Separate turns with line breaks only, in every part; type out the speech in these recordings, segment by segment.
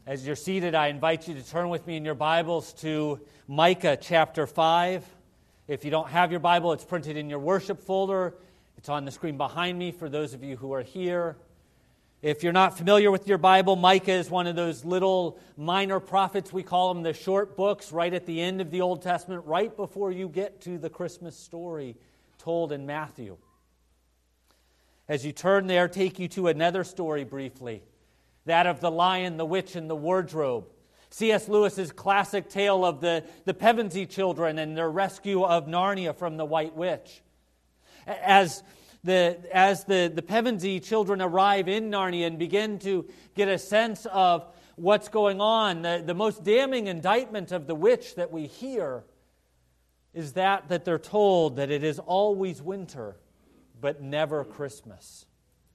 As you're seated, I invite you to turn with me in your Bibles to Micah chapter 5. If you don't have your Bible, it's printed in your worship folder. It's on the screen behind me for those of you who are here. If you're not familiar with your Bible, Micah is one of those little minor prophets. We call them the short books right at the end of the Old Testament, right before you get to the Christmas story told in Matthew. As you turn there, take you to another story briefly. That of the lion, the witch, and the wardrobe. C.S. Lewis's classic tale of the Pevensey children and their rescue of Narnia from the White Witch. As the Pevensey children arrive in Narnia and begin to get a sense of what's going on, the most damning indictment of the witch that we hear is that they're told that it is always winter, but never Christmas.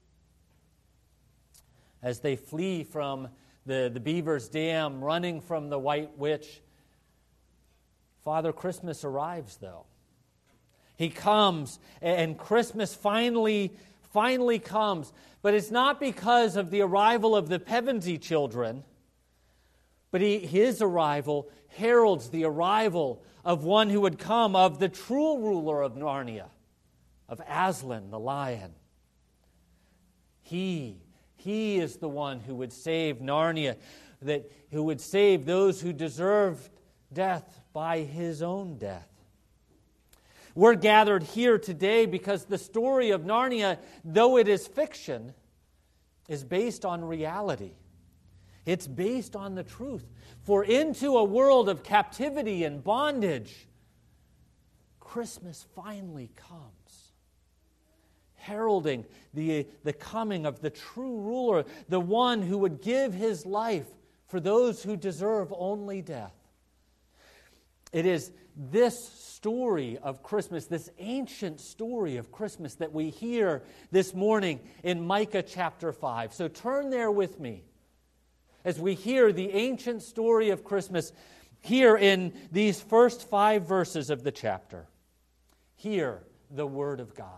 As they flee from the Beaver's Dam, running from the White Witch, Father Christmas arrives, though. He comes, and Christmas finally comes. But it's not because of the arrival of the Pevensey children, but his arrival heralds the arrival of one who would come, of the true ruler of Narnia, of Aslan, the lion. He is the one who would save Narnia, who would save those who deserved death by his own death. We're gathered here today because the story of Narnia, though it is fiction, is based on reality. It's based on the truth. For into a world of captivity and bondage, Christmas finally comes, heralding the coming of the true ruler, the one who would give his life for those who deserve only death. It is this story of Christmas, this ancient story of Christmas that we hear this morning in Micah chapter 5. So turn there with me as we hear the ancient story of Christmas here in these first 5 verses of the chapter. Hear the word of God.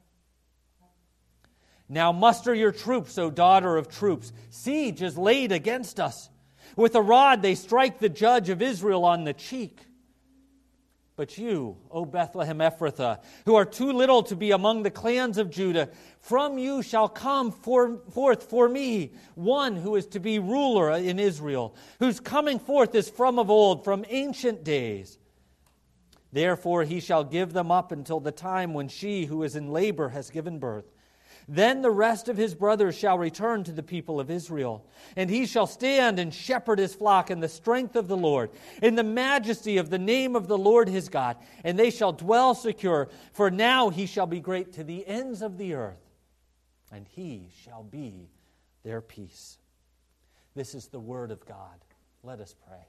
Now muster your troops, O daughter of troops. Siege is laid against us. With a rod they strike the judge of Israel on the cheek. But you, O Bethlehem Ephrathah, who are too little to be among the clans of Judah, from you shall come forth for me one who is to be ruler in Israel, whose coming forth is from of old, from ancient days. Therefore he shall give them up until the time when she who is in labor has given birth. Then the rest of his brothers shall return to the people of Israel, and he shall stand and shepherd his flock in the strength of the Lord, in the majesty of the name of the Lord his God, and they shall dwell secure, for now he shall be great to the ends of the earth, and he shall be their peace. This is the word of God. Let us pray.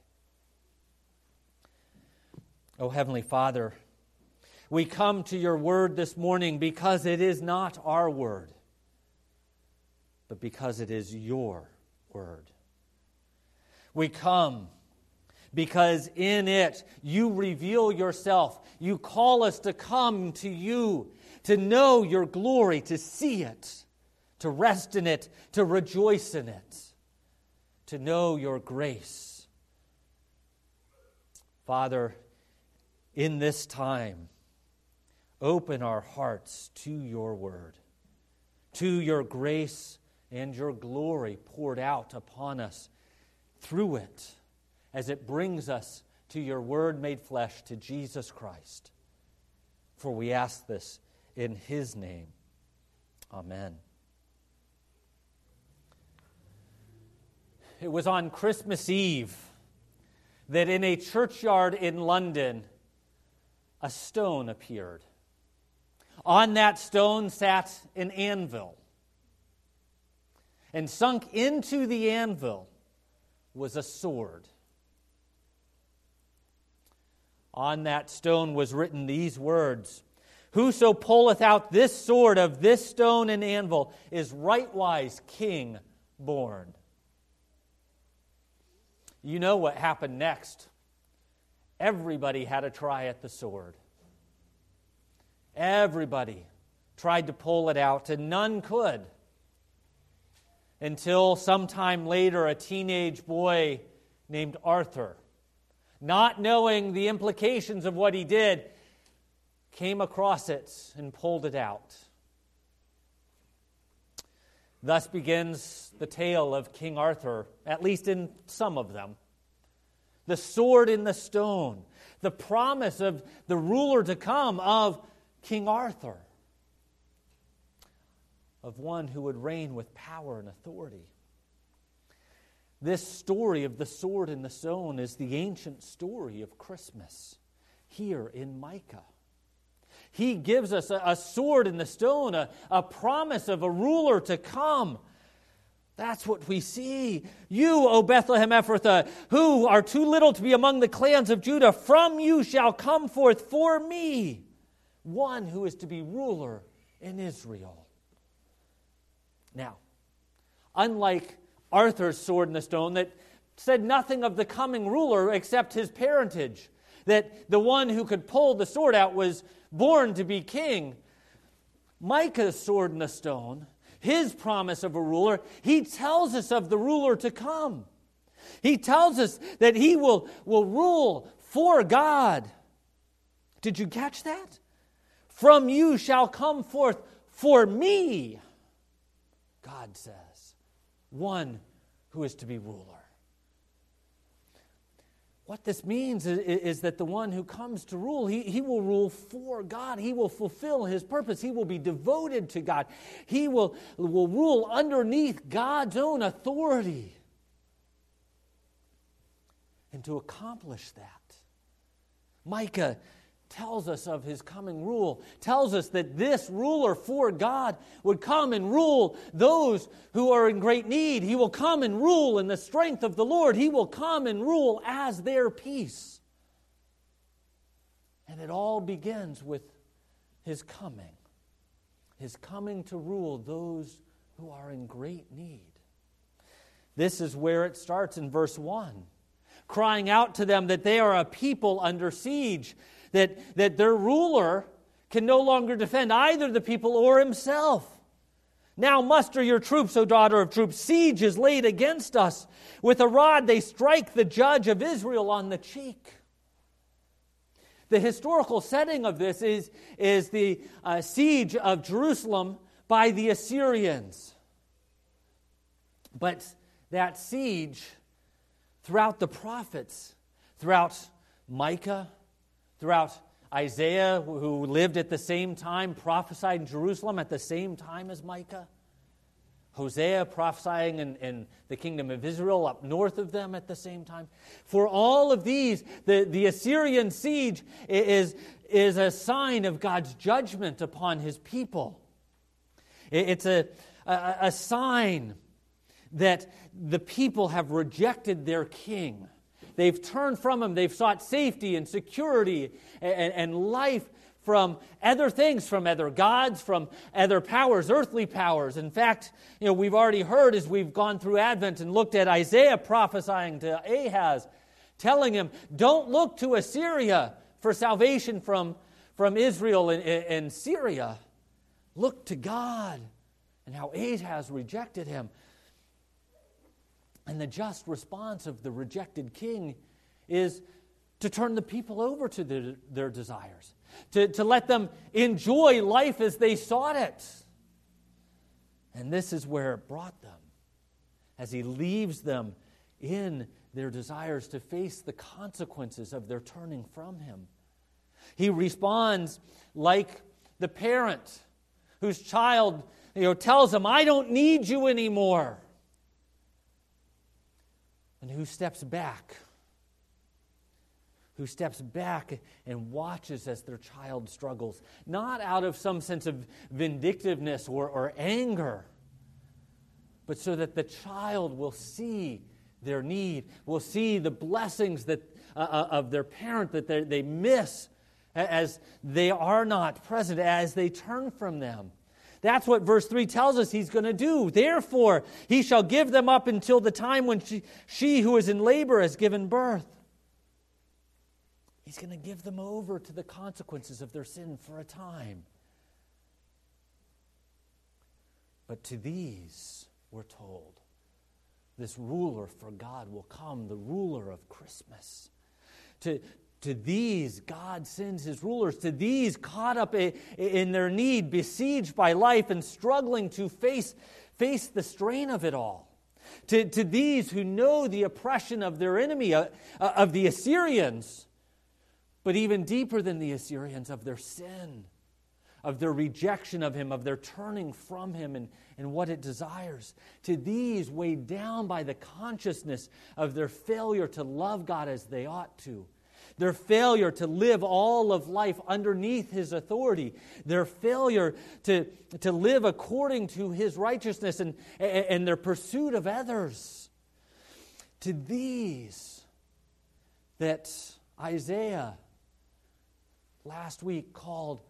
O Heavenly Father, we come to your word this morning because it is not our word, but because it is your word. We come because in it you reveal yourself. You call us to come to you, to know your glory, to see it, to rest in it, to rejoice in it, to know your grace. Father, in this time, open our hearts to your word, to your grace and your glory poured out upon us through it, as it brings us to your word made flesh, to Jesus Christ. For we ask this in his name. Amen. It was on Christmas Eve that in a churchyard in London, a stone appeared. On that stone sat an anvil. And sunk into the anvil was a sword. On that stone was written these words: Whoso pulleth out this sword of this stone and anvil is rightwise king born. You know what happened next. Everybody had a try at the sword. Everybody tried to pull it out, and none could. until sometime later a teenage boy named Arthur, not knowing the implications of what he did, came across it and pulled it out. Thus begins the tale of King Arthur, at least in some of them. The sword in the stone, the promise of the ruler to come, of King Arthur, of one who would reign with power and authority. This story of the sword in the stone is the ancient story of Christmas here in Micah. He gives us a sword in the stone, a promise of a ruler to come. That's what we see. You, O Bethlehem Ephrathah, who are too little to be among the clans of Judah, from you shall come forth for me one who is to be ruler in Israel. Now, unlike Arthur's sword in the stone that said nothing of the coming ruler except his parentage, that the one who could pull the sword out was born to be king, Micah's sword in the stone, his promise of a ruler, he tells us of the ruler to come. He tells us that he will rule for God. Did you catch that? From you shall come forth for me, God says, one who is to be ruler. What this means is that the one who comes to rule, he will rule for God. He will fulfill his purpose. He will be devoted to God. He will rule underneath God's own authority. And to accomplish that, Micah tells us of his coming rule, tells us that this ruler for God would come and rule those who are in great need. He will come and rule in the strength of the Lord. He will come and rule as their peace. And it all begins with his coming to rule those who are in great need. This is where it starts in verse 1, crying out to them that they are a people under siege, that their ruler can no longer defend either the people or himself. Now muster your troops, O daughter of troops. Siege is laid against us. With a rod they strike the judge of Israel on the cheek. The historical setting of this is the siege of Jerusalem by the Assyrians. But that siege, throughout the prophets, throughout Micah, throughout Isaiah, who lived at the same time, prophesied in Jerusalem at the same time as Micah. Hosea prophesying in the kingdom of Israel up north of them at the same time. For all of these, the Assyrian siege is a sign of God's judgment upon his people. It's a sign that the people have rejected their king. They've turned from him. They've sought safety and security and life from other things, from other gods, from other powers, earthly powers. In fact, we've already heard as we've gone through Advent and looked at Isaiah prophesying to Ahaz, telling him, don't look to Assyria for salvation from Israel and Syria. Look to God, and how Ahaz rejected him. And the just response of the rejected king is to turn the people over to their desires, to let them enjoy life as they sought it. And this is where it brought them, as he leaves them in their desires to face the consequences of their turning from him. He responds like the parent whose child tells him, I don't need you anymore. And who steps back and watches as their child struggles, not out of some sense of vindictiveness or anger, but so that the child will see their need, will see the blessings that of their parent that they miss as they are not present, as they turn from them. That's what verse 3 tells us he's going to do. Therefore, he shall give them up until the time when she who is in labor has given birth. He's going to give them over to the consequences of their sin for a time. But to these we're told. This ruler for God will come, the ruler of Christmas. To these, God sends his rulers. To these caught up in their need, besieged by life and struggling to face the strain of it all. To these who know the oppression of their enemy, of the Assyrians, but even deeper than the Assyrians, of their sin, of their rejection of him, of their turning from him and what it desires. To these weighed down by the consciousness of their failure to love God as they ought to, their failure to live all of life underneath his authority, their failure to live according to his righteousness and their pursuit of others. To these that Isaiah last week called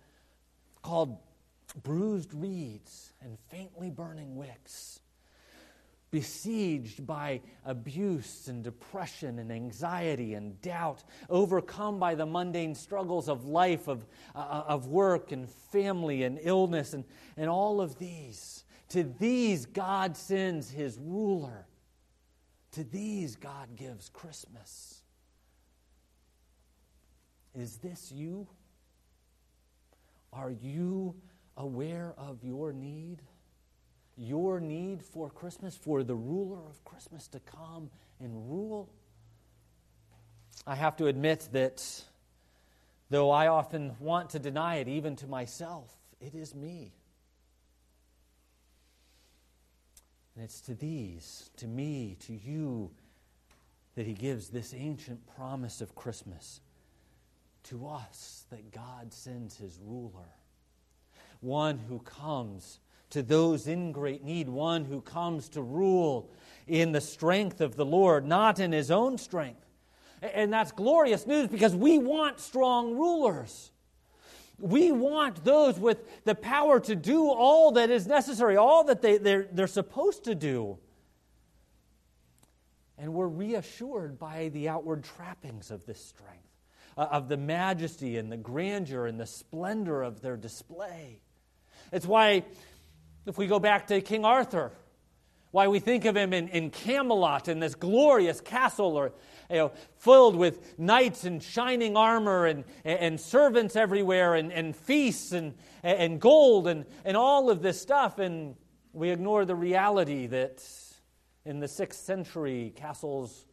bruised reeds and faintly burning wicks, besieged by abuse and depression and anxiety and doubt, overcome by the mundane struggles of life, of work and family and illness and all of these. To these God sends his ruler. To these God gives Christmas. Is this you? Are you aware of your need? Your need for Christmas, for the ruler of Christmas to come and rule? I have to admit that though I often want to deny it, even to myself, it is me. And it's to these, to me, to you, that he gives this ancient promise of Christmas. To us, that God sends his ruler. One who comes to those in great need. One who comes to rule in the strength of the Lord, not in his own strength. And that's glorious news because we want strong rulers. We want those with the power to do all that is necessary, all that they're supposed to do. And we're reassured by the outward trappings of this strength, of the majesty and the grandeur and the splendor of their display. It's why, if we go back to King Arthur, why we think of him in Camelot, in this glorious castle, or filled with knights in shining armor and servants everywhere and feasts and gold and all of this stuff, and we ignore the reality that in the 6th century castles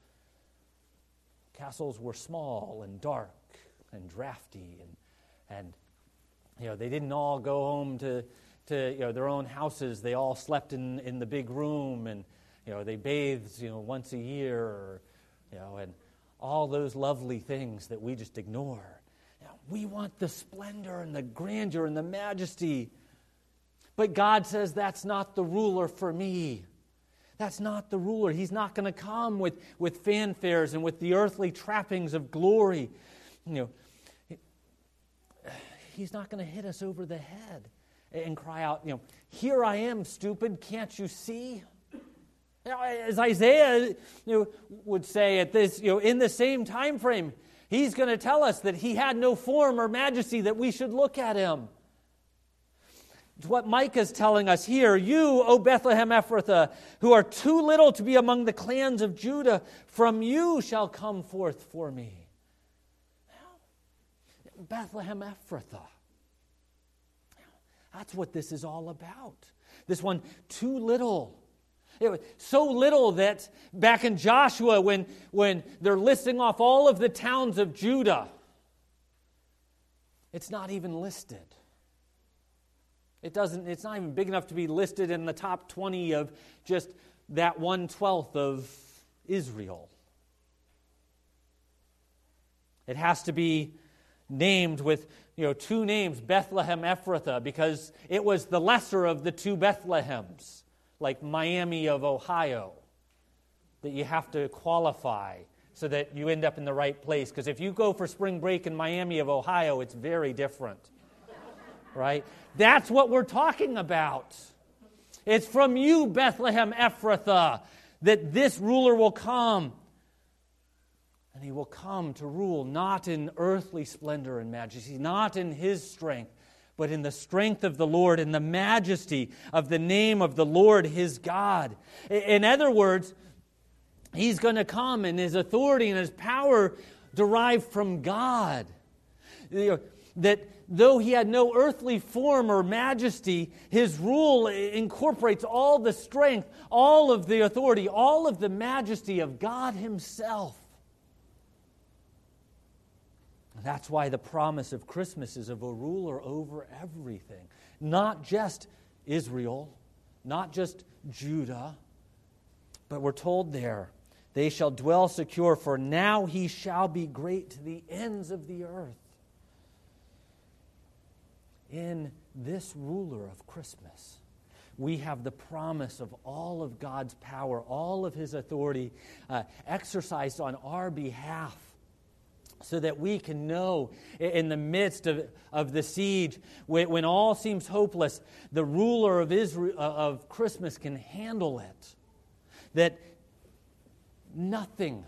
were small and dark and drafty and they didn't all go home to their own houses. They all slept in the big room, and they bathed once a year, and all those lovely things that we just ignore. We want the splendor and the grandeur and the majesty, but God says that's not the ruler for me. That's not the ruler. He's not going to come with fanfares and with the earthly trappings of glory. He's not going to hit us over the head and cry out, here I am, stupid, can't you see? As Isaiah would say at this, in the same time frame, he's going to tell us that he had no form or majesty that we should look at him. It's what Micah's telling us here. You, O Bethlehem Ephrathah, who are too little to be among the clans of Judah, from you shall come forth for me. Bethlehem Ephrathah. That's what this is all about. This one, too little. It was so little that back in Joshua, when they're listing off all of the towns of Judah, it's not even listed. It's not even big enough to be listed in the top 20 of just that 1/12 of Israel. It has to be named with two names, Bethlehem Ephrathah, because it was the lesser of the two Bethlehems, like Miami of Ohio, that you have to qualify so that you end up in the right place. Because if you go for spring break in Miami of Ohio, it's very different, right? That's what we're talking about. It's from you, Bethlehem Ephrathah, that this ruler will come. And he will come to rule not in earthly splendor and majesty, not in his strength, but in the strength of the Lord and the majesty of the name of the Lord his God. In other words, he's going to come, and his authority and his power derived from God. That though he had no earthly form or majesty, his rule incorporates all the strength, all of the authority, all of the majesty of God himself. That's why the promise of Christmas is of a ruler over everything. Not just Israel, not just Judah, but we're told there, they shall dwell secure, for now he shall be great to the ends of the earth. In this ruler of Christmas, we have the promise of all of God's power, all of his authority exercised on our behalf, so that we can know in the midst of the siege, when all seems hopeless, the ruler of Israel, of Christmas can handle it. That nothing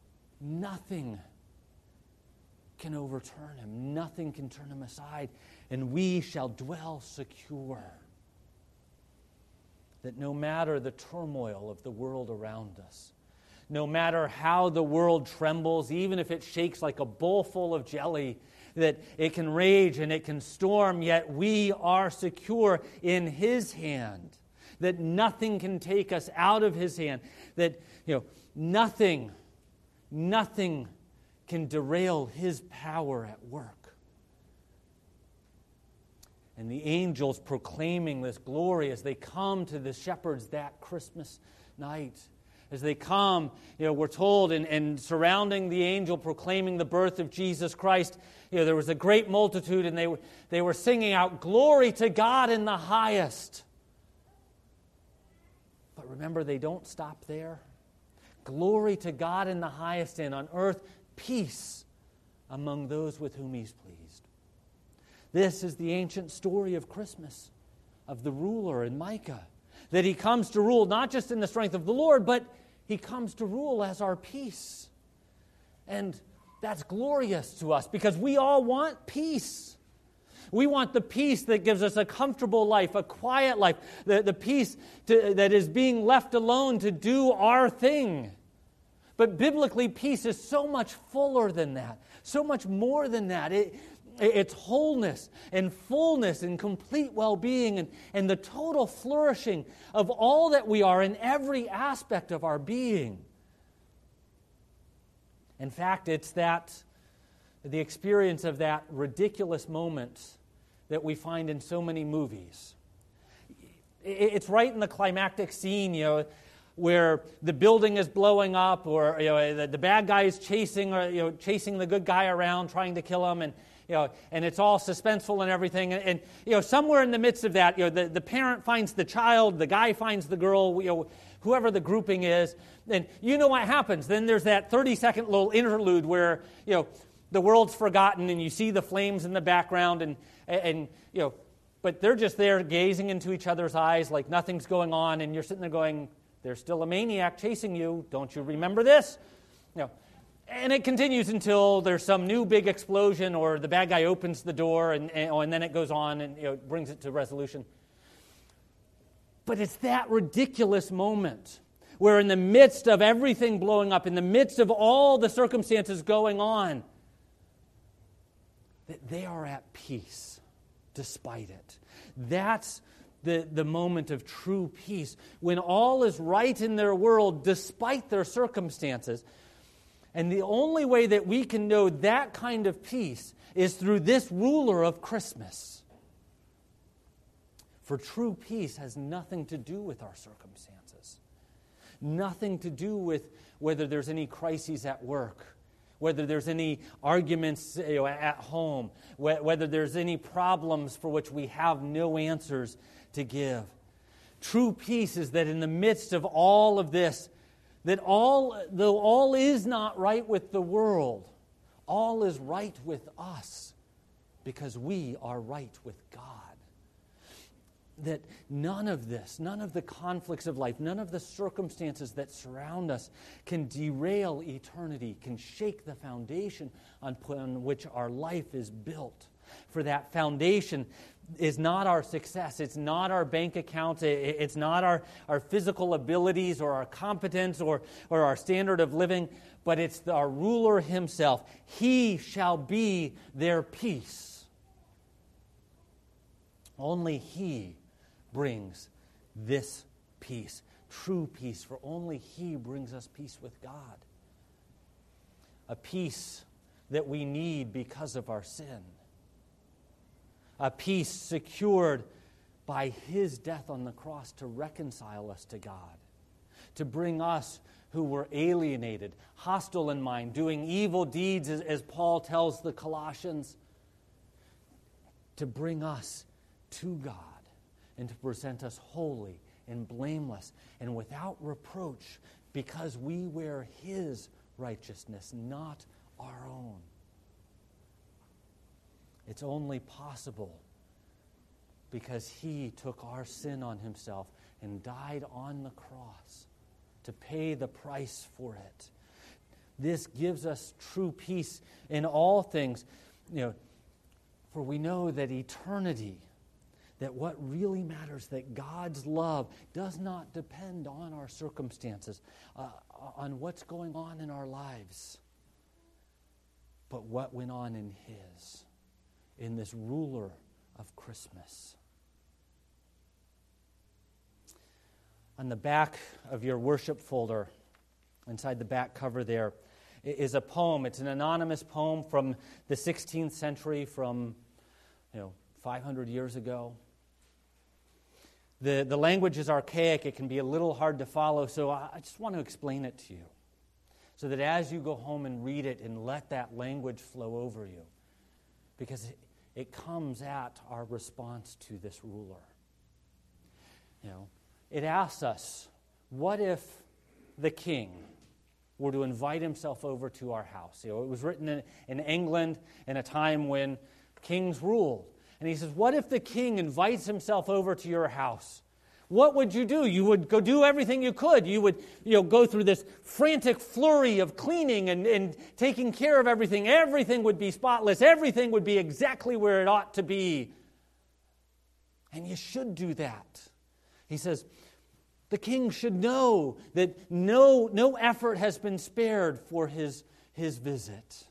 can overturn him. Nothing can turn him aside. And we shall dwell secure. That no matter the turmoil of the world around us, no matter how the world trembles, even if it shakes like a bowl full of jelly, that it can rage and it can storm, yet we are secure in his hand. That nothing can take us out of his hand. That, nothing can derail his power at work. And the angels proclaiming this glory as they come to the shepherds that Christmas night. As they come, we're told, and surrounding the angel proclaiming the birth of Jesus Christ, there was a great multitude, and they were singing out, "Glory to God in the highest." But remember, they don't stop there. Glory to God in the highest, and on earth, peace among those with whom he's pleased. This is the ancient story of Christmas, of the ruler in Micah. That he comes to rule not just in the strength of the Lord, but he comes to rule as our peace. And that's glorious to us because we all want peace. We want the peace that gives us a comfortable life, a quiet life, the peace that is being left alone to do our thing. But biblically, peace is so much fuller than that, so much more than that. It's wholeness and fullness and complete well-being and the total flourishing of all that we are in every aspect of our being. In fact, it's the experience of that ridiculous moment that we find in so many movies. It's right in the climactic scene, where the building is blowing up, or the bad guy is chasing the good guy around, trying to kill him, and it's all suspenseful and everything. And somewhere in the midst of that, the parent finds the child, the guy finds the girl, whoever the grouping is. And you know what happens. Then there's that 30-second little interlude where, the world's forgotten and you see the flames in the background but they're just there gazing into each other's eyes like nothing's going on, and you're sitting there going, there's still a maniac chasing you. Don't you remember this? And it continues until there's some new big explosion, or the bad guy opens the door, and then it goes on and brings it to resolution. But it's that ridiculous moment where in the midst of everything blowing up, in the midst of all the circumstances going on, that they are at peace despite it. That's the moment of true peace, when all is right in their world despite their circumstances. And the only way that we can know that kind of peace is through this ruler of Christmas. For true peace has nothing to do with our circumstances. Nothing to do with whether there's any crises at work, whether there's any arguments at home, whether there's any problems for which we have no answers to give. True peace is that in the midst of all of this, that though all is not right with the world, all is right with us because we are right with God. That none of this, none of the conflicts of life, none of the circumstances that surround us can derail eternity, can shake the foundation on which our life is built. For that foundation is not our success. It's not our bank accounts. It's not our physical abilities or our competence or our standard of living, but it's our ruler himself. He shall be their peace. Only he brings this peace, true peace, for only he brings us peace with God. A peace that we need because of our sin. A peace secured by his death on the cross to reconcile us to God, to bring us who were alienated, hostile in mind, doing evil deeds, as Paul tells the Colossians, to bring us to God and to present us holy and blameless and without reproach, because we wear his righteousness, not our own. It's only possible because he took our sin on himself and died on the cross to pay the price for it. This gives us true peace in all things, for we know that eternity, that what really matters, that God's love does not depend on our circumstances, on what's going on in our lives, but what went on in his, in this ruler of Christmas. On the back of your worship folder, inside the back cover there, is a poem. It's an anonymous poem from the 16th century, from 500 years ago. The language is archaic. It can be a little hard to follow, so I just want to explain it to you, so that as you go home and read it and let that language flow over you, because it comes at our response to this ruler. It asks us, what if the king were to invite himself over to our house? It was written in England in a time when kings ruled. And he says, what if the king invites himself over to your house? What would you do? You would go do everything you could. You would go through this frantic flurry of cleaning and taking care of everything. Everything would be spotless. Everything would be exactly where it ought to be. And you should do that. He says, the king should know that no effort has been spared for his visit.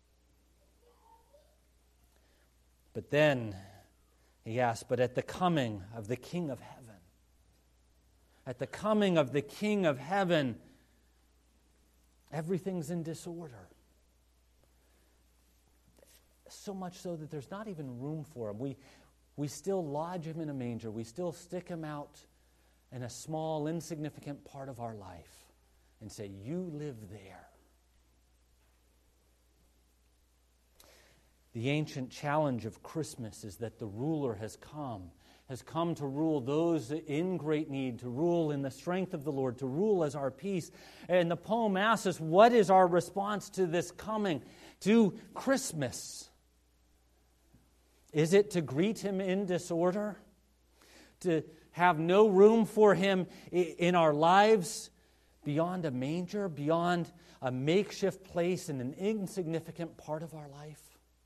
But then, he asks, but at the coming of the King of Heaven, at the coming of the King of Heaven, everything's in disorder. So much so that there's not even room for him. We still lodge him in a manger. We still stick him out in a small, insignificant part of our life and say, you live there. The ancient challenge of Christmas is that the ruler has come to rule those in great need, to rule in the strength of the Lord, to rule as our peace. And the poem asks us, what is our response to this coming, to Christmas? Is it to greet him in disorder? To have no room for him in our lives beyond a manger, beyond a makeshift place in an insignificant part of our life?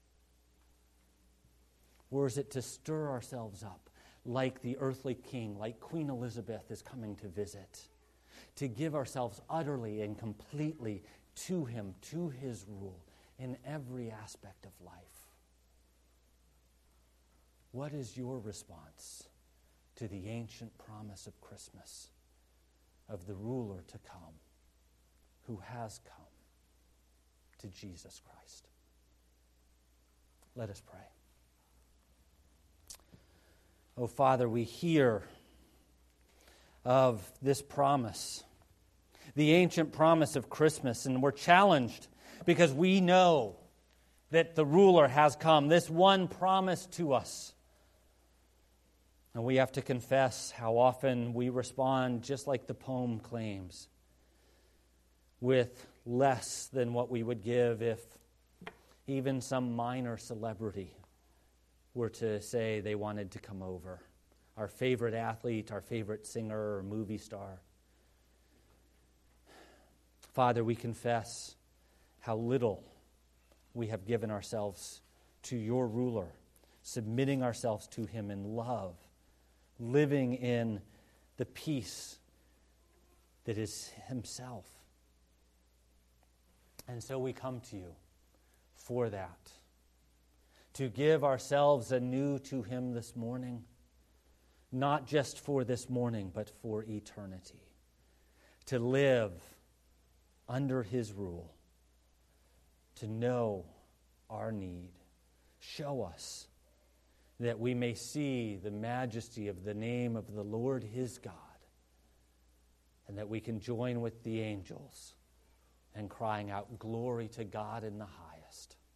Or is it to stir ourselves up like the earthly king, like Queen Elizabeth is coming to visit, to give ourselves utterly and completely to him, to his rule in every aspect of life? What is your response to the ancient promise of Christmas, of the ruler to come, who has come, to Jesus Christ? Let us pray. Oh, Father, we hear of this promise, the ancient promise of Christmas, and we're challenged because we know that the ruler has come, this one promise to us. And we have to confess how often we respond just like the poem claims, with less than what we would give if even some minor celebrity were to say they wanted to come over. Our favorite athlete, our favorite singer or movie star. Father, we confess how little we have given ourselves to your ruler, submitting ourselves to him in love, living in the peace that is himself. And so we come to you for that, to give ourselves anew to him this morning, not just for this morning, but for eternity, to live under his rule, to know our need. Show us that we may see the majesty of the name of the Lord his God, and that we can join with the angels in crying out, "Glory to God in the highest."